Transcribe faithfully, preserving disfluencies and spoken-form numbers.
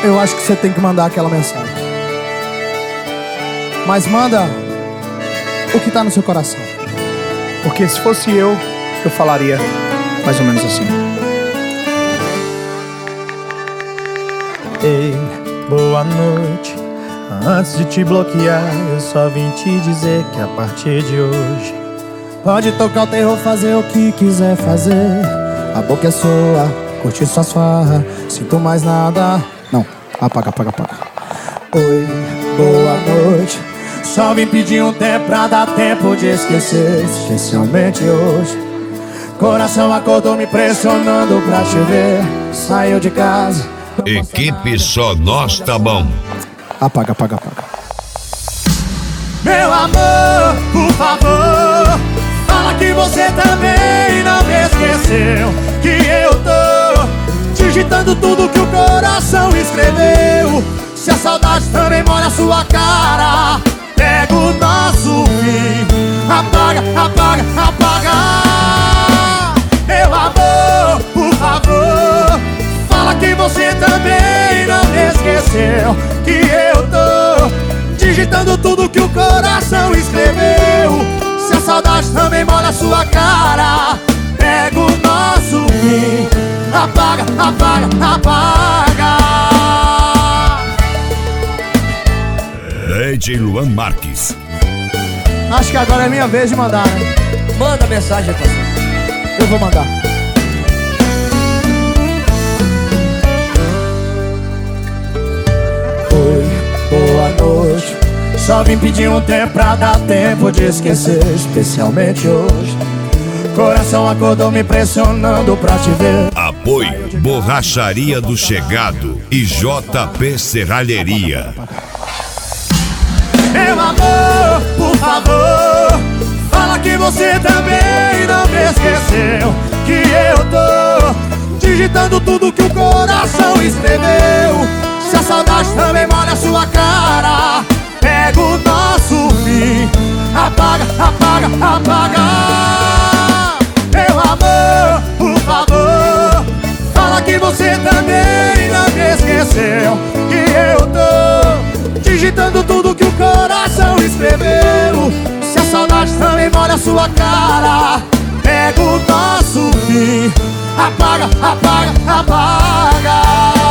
eu acho que você tem que mandar aquela mensagem. Mas manda o que tá no seu coração. Porque se fosse eu, eu falaria mais ou menos assim: ei, boa noite. Antes de te bloquear, eu só vim te dizer que a partir de hoje pode tocar o terror, fazer o que quiser fazer. A boca é sua, curtir suas farras. Sinto mais nada. Não, apaga, apaga, apaga. Oi, boa noite. Só vim pedir um tempo pra dar tempo de esquecer. Especialmente hoje. Coração acordou me pressionando pra te ver. Saiu de casa. Equipe Só Nós Tá Bom. Apaga, apaga, apaga. Meu amor, por favor, fala que você também não me esqueceu. Que eu tô digitando tudo que o coração escreveu. Se a saudade também molha a sua cara, pega o nosso fim. Apaga, apaga, apaga. Meu amor, por favor, fala que você também não me esqueceu. Que eu tô digitando tudo que o coração escreveu. Se a saudade também molha a sua cara, pega o nosso fim. Apaga, apaga, apaga. D J Luan Marques. Acho que agora é minha vez de mandar, né? Manda mensagem, parceiro. Eu vou mandar. Oi, boa noite. Só vim pedir um tempo pra dar tempo de esquecer. Especialmente hoje. Coração acordou me pressionando pra te ver. Apoio Borracharia do Chegado e J P Serralheria. Meu amor, por favor, fala que você também não me esqueceu. Que eu tô digitando tudo que o coração escreveu. Se a saudade também molha a sua cara, pega o nosso fim. Apaga, apaga, apaga. Meu amor, por favor, fala que você também não me esqueceu. Que eu tô digitando tudo que o coração escreveu. Se a saudade também molha a sua cara, pega o nosso fim. Apaga, apaga, apaga.